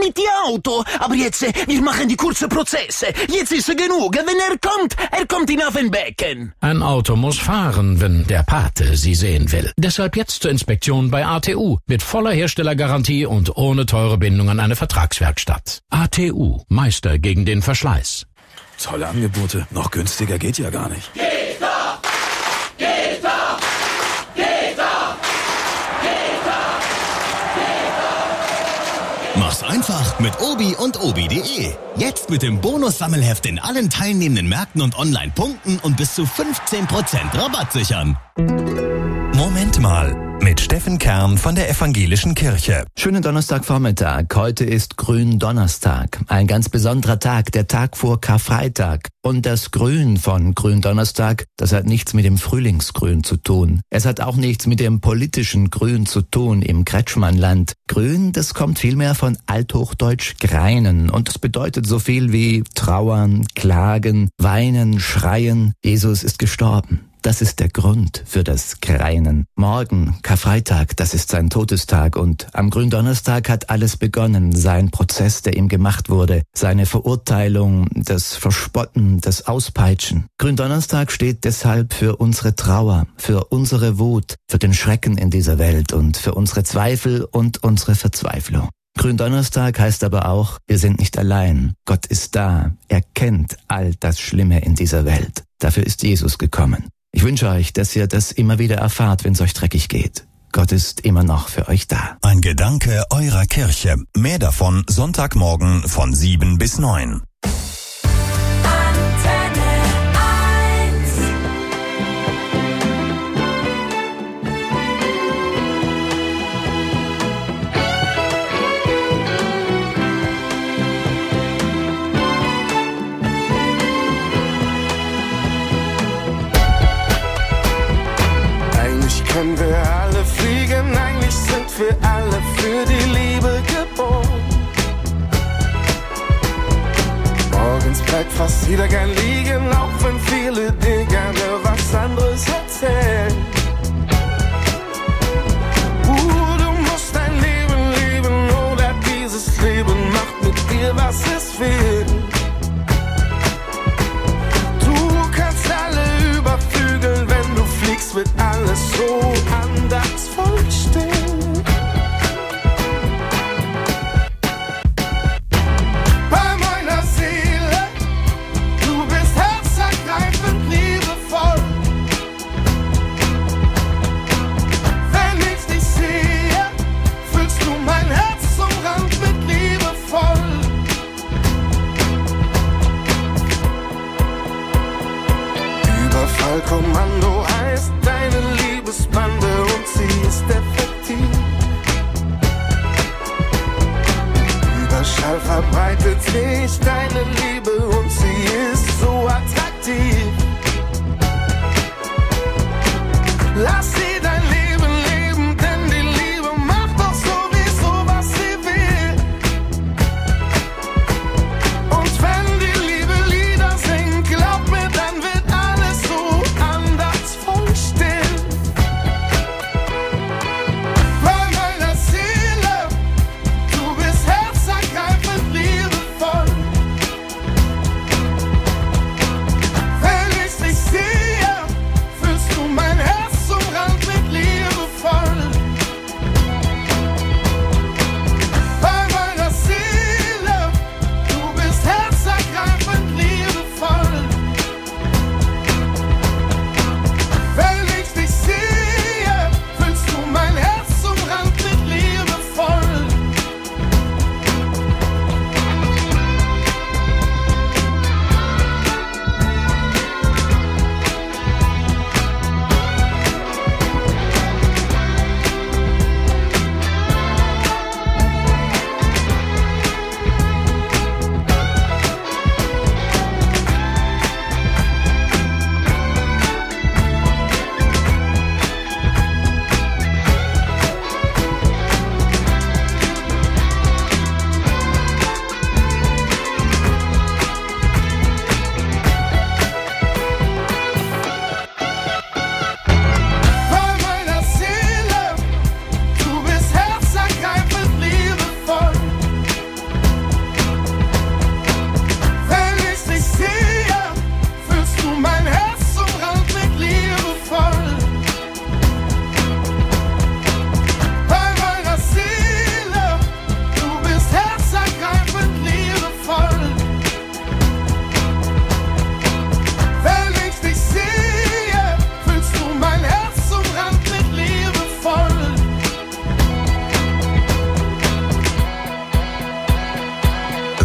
mit dem Auto. Aber jetzt, wir machen die kurzen Prozesse. Jetzt ist genug. Wenn er kommt in Affenbecken. Ein Auto muss fahren, wenn der Pate Sie sehen will. Deshalb jetzt zur Inspektion bei ATU. Mit voller Herstellergarantie und ohne teure Bindung an eine Vertragswerkstatt. ATU. Meister gegen den Verschleiß. Tolle Angebote. Noch günstiger geht ja gar nicht. Geht doch! Geht doch! Geht doch! Geht doch! Geht doch! Mach's einfach mit Obi und Obi.de. Jetzt mit dem Bonus-Sammelheft in allen teilnehmenden Märkten und online punkten und bis zu 15% Rabatt sichern. Moment mal, mit Steffen Kern von der Evangelischen Kirche. Schönen Donnerstagvormittag. Heute ist Gründonnerstag. Ein ganz besonderer Tag, der Tag vor Karfreitag. Und das Grün von Gründonnerstag, das hat nichts mit dem Frühlingsgrün zu tun. Es hat auch nichts mit dem politischen Grün zu tun im Kretschmannland. Grün, das kommt vielmehr von Althochdeutsch greinen. Und das bedeutet so viel wie trauern, klagen, weinen, schreien. Jesus ist gestorben. Das ist der Grund für das Greinen. Morgen, Karfreitag, das ist sein Todestag und am Gründonnerstag hat alles begonnen, sein Prozess, der ihm gemacht wurde, seine Verurteilung, das Verspotten, das Auspeitschen. Gründonnerstag steht deshalb für unsere Trauer, für unsere Wut, für den Schrecken in dieser Welt und für unsere Zweifel und unsere Verzweiflung. Gründonnerstag heißt aber auch, wir sind nicht allein. Gott ist da. Er kennt all das Schlimme in dieser Welt. Dafür ist Jesus gekommen. Ich wünsche euch, dass ihr das immer wieder erfahrt, wenn es euch dreckig geht. Gott ist immer noch für euch da. Ein Gedanke eurer Kirche. Mehr davon Sonntagmorgen von 7 bis 9. Können wir alle fliegen, eigentlich sind wir alle für die Liebe geboren. Morgens bleibt fast jeder gern liegen, auch wenn viele dir gerne was anderes erzählen. Du musst dein Leben leben oder dieses Leben macht mit dir, was es will. Du kannst alle überflügeln, wenn du fliegst, wird alles so andachtsvoll still. Bei meiner Seele, du bist herzergreifend liebevoll. Wenn ich dich sehe, füllst du mein Herz zum Rand mit Liebe voll. Überfallkommando heißt deine Liebesbande und sie ist effektiv. Überschall verbreitet sich deine Liebe und sie ist so attraktiv. Lass sie dein Leben leben, denn die Liebe macht doch sowieso, was sie will. Und wenn die Liebe Lieder singt, glaub mir, dann wird alles so andachtsvoll still. Bei meiner Seele, du bist herzergreifend liebevoll. Wenn ich dich sehe, füllst du mein Herz zum Rand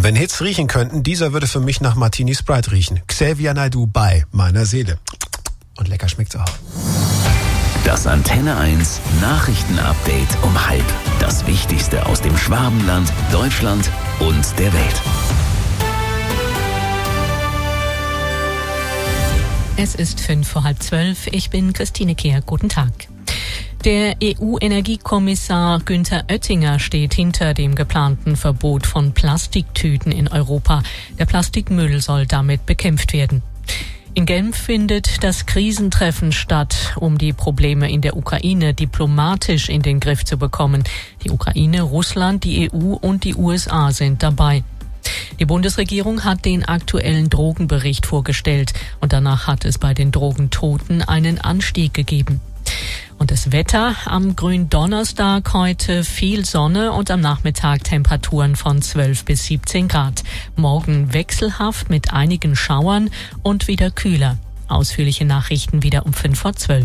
wenn Hits riechen könnten, dieser würde für mich nach Martini Sprite riechen. Xavier Naidoo bei meiner Seele. Und lecker schmeckt's auch. Das Antenne 1 Nachrichtenupdate um 12:30. Das Wichtigste aus dem Schwabenland, Deutschland und der Welt. Es ist 11:55. Ich bin Christine Kehr. Guten Tag. Der EU-Energiekommissar Günther Oettinger steht hinter dem geplanten Verbot von Plastiktüten in Europa. Der Plastikmüll soll damit bekämpft werden. In Genf findet das Krisentreffen statt, um die Probleme in der Ukraine diplomatisch in den Griff zu bekommen. Die Ukraine, Russland, die EU und die USA sind dabei. Die Bundesregierung hat den aktuellen Drogenbericht vorgestellt und danach hat es bei den Drogentoten einen Anstieg gegeben. Und das Wetter am Gründonnerstag heute viel Sonne und am Nachmittag Temperaturen von 12 bis 17 Grad. Morgen wechselhaft mit einigen Schauern und wieder kühler. Ausführliche Nachrichten wieder um 11:55.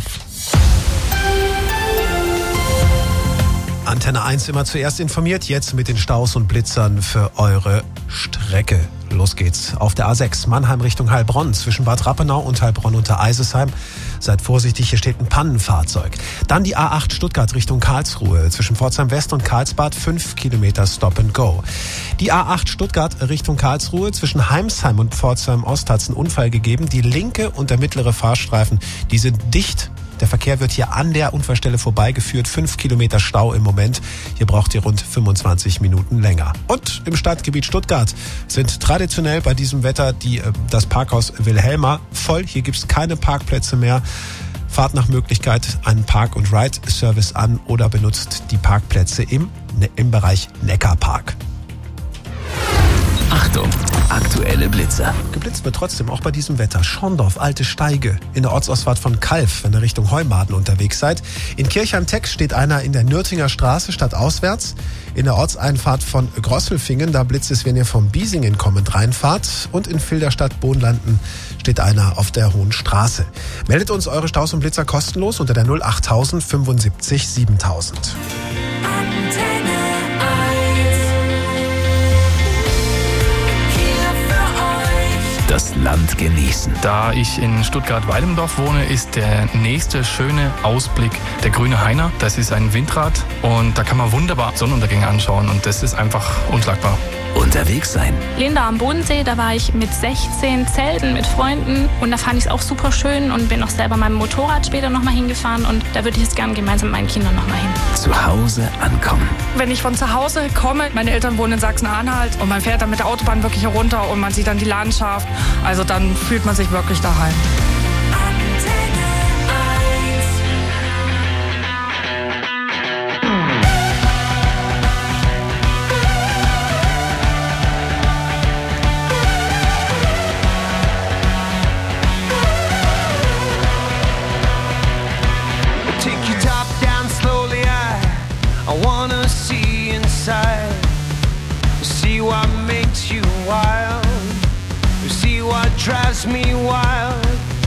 Antenne 1 immer zuerst informiert, jetzt mit den Staus und Blitzern für eure Strecke. Los geht's. Auf der A6 Mannheim Richtung Heilbronn zwischen Bad Rappenau und Heilbronn unter Eisesheim. Seid vorsichtig, hier steht ein Pannenfahrzeug. Dann die A8 Stuttgart Richtung Karlsruhe zwischen Pforzheim West und Karlsbad 5 Kilometer Stop and Go. Die A8 Stuttgart Richtung Karlsruhe zwischen Heimsheim und Pforzheim Ost hat's einen Unfall gegeben. Die linke und der mittlere Fahrstreifen, die sind dicht. Der Verkehr wird hier an der Unfallstelle vorbeigeführt. 5 Kilometer Stau im Moment. Hier braucht ihr rund 25 Minuten länger. Und im Stadtgebiet Stuttgart sind traditionell bei diesem Wetter das Parkhaus Wilhelma voll. Hier gibt's keine Parkplätze mehr. Fahrt nach Möglichkeit einen Park-and-Ride-Service an oder benutzt die Parkplätze im Bereich Neckarpark. Achtung, aktuelle Blitzer. Geblitzt wird trotzdem auch bei diesem Wetter. Schorndorf, Alte Steige, in der Ortsausfahrt von Kalf, wenn ihr Richtung Heumaden unterwegs seid. In Kirchheim-Tex steht einer in der Nürtinger Straße stadtauswärts. In der Ortseinfahrt von Grosselfingen, da blitzt es, wenn ihr vom Biesingen kommend reinfahrt. Und in Filderstadt-Bohnlanden steht einer auf der Hohen Straße. Meldet uns eure Staus und Blitzer kostenlos unter der 08000 75 7000. Das Land genießen. Da ich in Stuttgart-Weilendorf wohne, ist der nächste schöne Ausblick der Grüne Heiner. Das ist ein Windrad und da kann man wunderbar Sonnenuntergänge anschauen und das ist einfach unschlagbar. Unterwegs sein. Linda am Bodensee, da war ich mit 16 Zelten mit Freunden und da fand ich es auch super schön und bin auch selber mit meinem Motorrad später nochmal hingefahren und da würde ich jetzt gerne gemeinsam mit meinen Kindern nochmal hin. Zu Hause ankommen. Wenn ich von zu Hause komme, meine Eltern wohnen in Sachsen-Anhalt und man fährt dann mit der Autobahn wirklich herunter und man sieht dann die Landschaft, also dann fühlt man sich wirklich daheim. Drives me wild.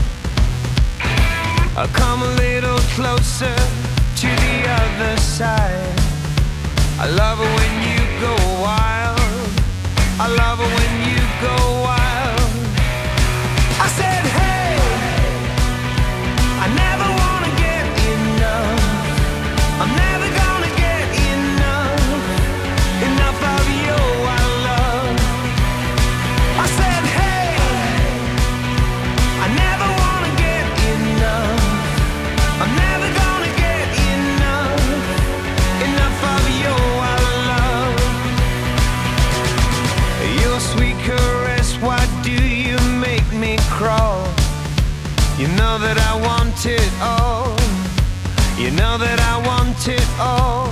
I'll come a little closer to the other side. I love it when you go wild. I love it when you go wild. I said, hey, I never wanna get enough. I'm never gonna get enough of your wild love. I said, hey, I never wanna get enough. I'm never gonna get enough of your wild love. Your sweet caress, why do you make me crawl? You know that I want it all. You know that I want it all.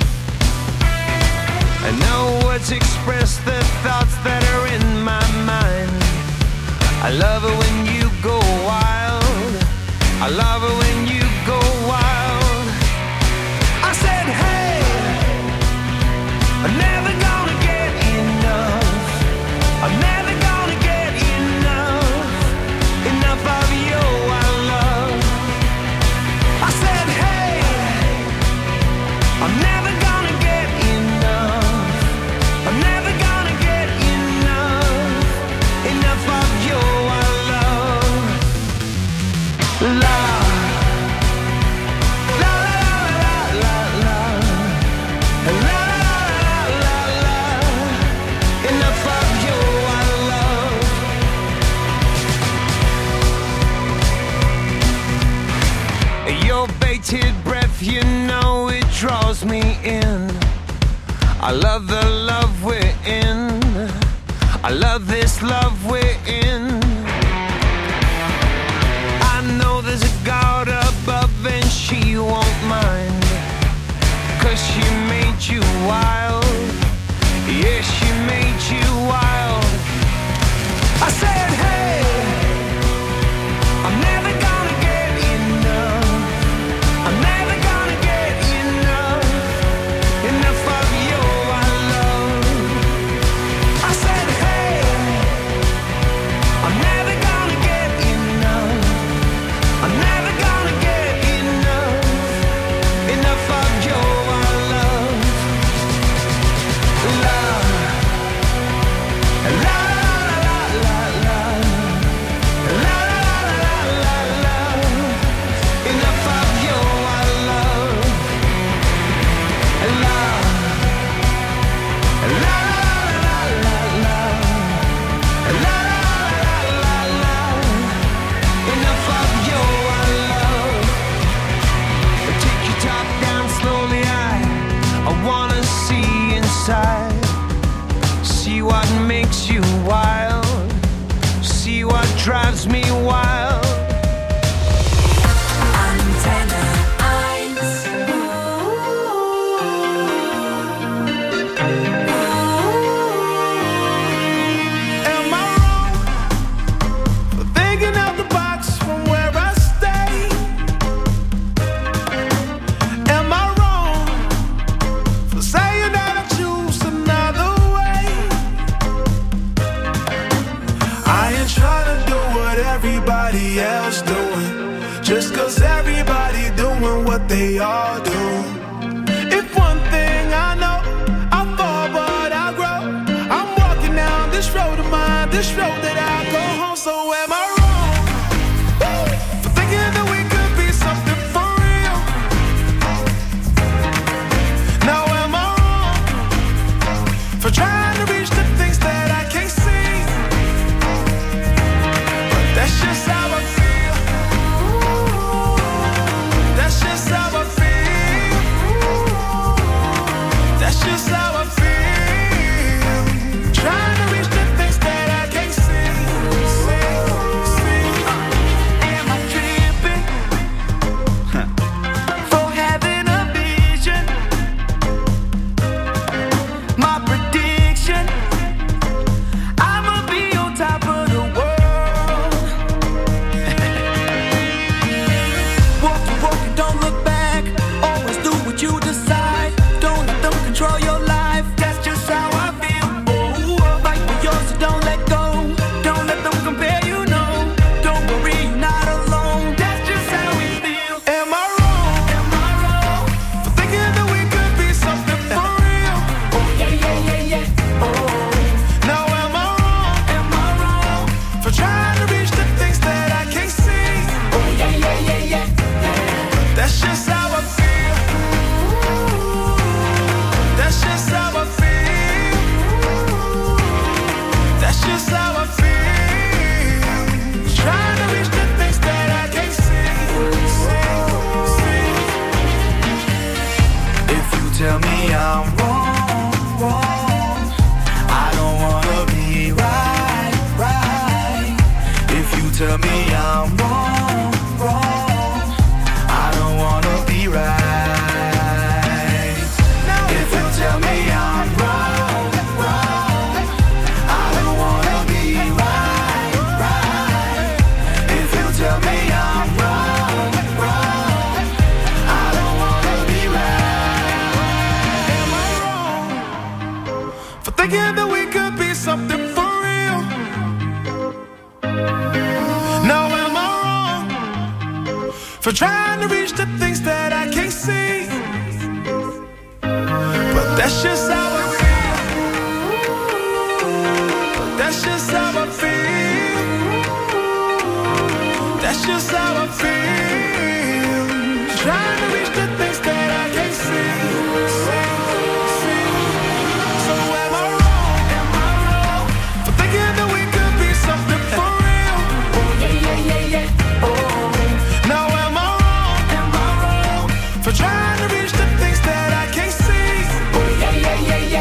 And no words express the thoughts that are in my mind. I love it when you go wild. I love it when you go wild. I said, hey, I'm never gonna get enough. I'm never gonna get enough of your wild love. I said, hey, I'm never gonna get enough. I'm never gonna get enough. I love the love we're in. I love this love we're in. I know there's a God above and she won't mind, 'cause she made you wild. Yeah, she made you wild. I said, hey, I'm never gonna get enough. I'm never gonna get enough of your love. I said, hey, I'm never gonna get enough. I'm never gonna get enough of your love. Love, la la la la la, la la la la la. Enough of your love. Love, la la la la la, la la la la. Enough of your love. Take your top down slowly. I wanna see inside. See what makes you wild. See what drives me wild. Antenne 1. Am I wrong for thinking out the box from where I stay? Am I wrong for saying that I choose another way? I ain't trying to do what everybody else doing, just 'cause everybody doing what they all do. If one thing I know, I fall but I grow. I'm walking down this road of mine, this road that I go home. So am I wrong for thinking that we could be something for real? Now am I wrong for trying to reach the things that I can't see? But that's just how I feel. That's just how I feel. That's just how I feel. Trying to reach the things that I can't see. Am I tripping for having a vision? My prediction, I'ma be on top of the world. Walk the walk and don't look back. Always do what you decide. Don't let them control your life. That's just how I feel. Fight for yours, so don't let go. Don't let them compare, you know. Don't worry, you're not alone. That's just how we feel. Am I wrong? Am I wrong for thinking that we could be something for real? Oh yeah, yeah, yeah, yeah. Oh. Now am I wrong? Am I wrong for trying to reach the things that I can't see? Oh yeah, yeah, yeah, yeah. That's just how I feel. That's just how I feel. That's just how I feel. Trying to reach the things that I can't see. If you tell me I'm wrong, wrong, I don't wanna be right, right. If you tell me I'm wrong, wrong, I don't wanna be right. If you tell me I'm wrong, wrong, I don't wanna be right, right. If you tell me I'm wrong, wrong, I don't wanna be right. Am I wrong for thinking that we could be something for real? Now am I wrong for trying to reach the things that I can't see? But that's just how I feel. That's just how I feel. That's just how I feel. Trying to reach the things that I can't see. So am I wrong? Am I wrong for thinking that we could be something for real? Oh yeah, yeah, yeah, yeah. Oh. Now am I wrong? Am I wrong for trying to reach the things that I can't see? Oh yeah, yeah, yeah, yeah.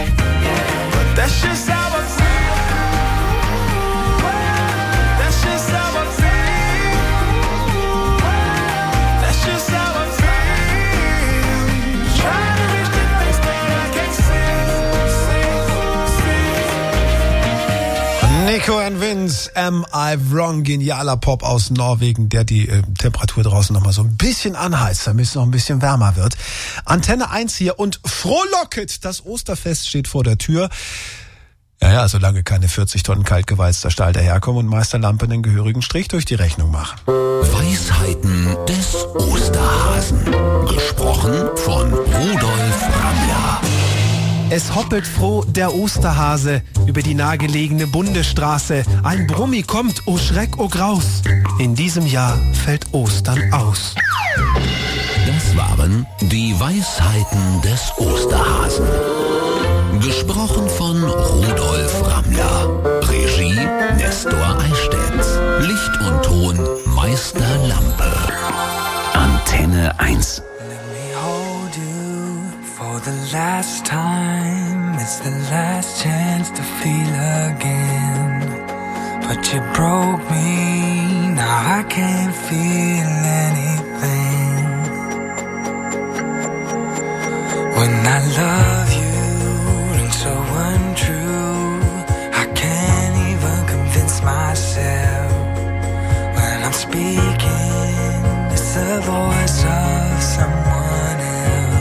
Nico and Vince, Am I Wrong? Genialer Pop aus Norwegen, der die Temperatur draußen nochmal so ein bisschen anheizt, damit es noch ein bisschen wärmer wird. Antenne 1 hier und frohlocket, das Osterfest steht vor der Tür. Ja, solange keine 40 Tonnen kaltgeweizter Stahl daherkommen und Meister Lampe einen gehörigen Strich durch die Rechnung machen. Weisheiten des Osterhasen. Gesprochen von Rudolf Rammler. Es hoppelt froh der Osterhase über die nahegelegene Bundesstraße. Ein Brummi kommt, oh Schreck, oh Graus. In diesem Jahr fällt Ostern aus. Das waren die Weisheiten des Osterhasen. Gesprochen von Rudolf Rammler. Regie Nestor Eichstädt. Licht und Ton Meister Lampe. Antenne 1. For the last time, it's the last chance to feel again. But you broke me, now I can't feel anything. When I love you, and so untrue, I can't even convince myself. When I'm speaking, it's the voice of someone else.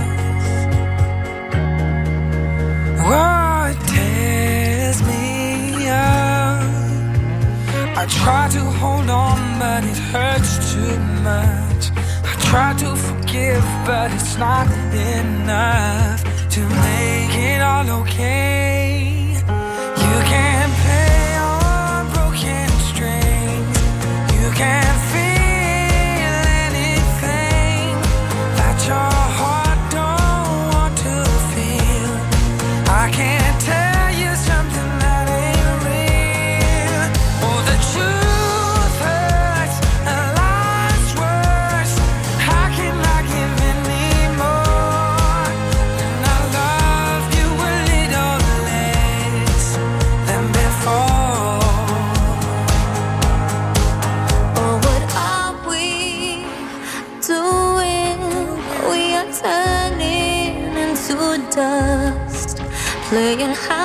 Oh, it tears me up. I try to hold on, but it hurts too much. I try to forgive, but it's not enough to make it all okay. You can't play on broken strings. You can't feel anything that your heart don't want to feel. I can't tell you something that ain't real. Oh, the truth hurts and life's worse. How can I give anymore? And I loved you a little less than before. Oh, what are we doing? We are turning into dust. Playing high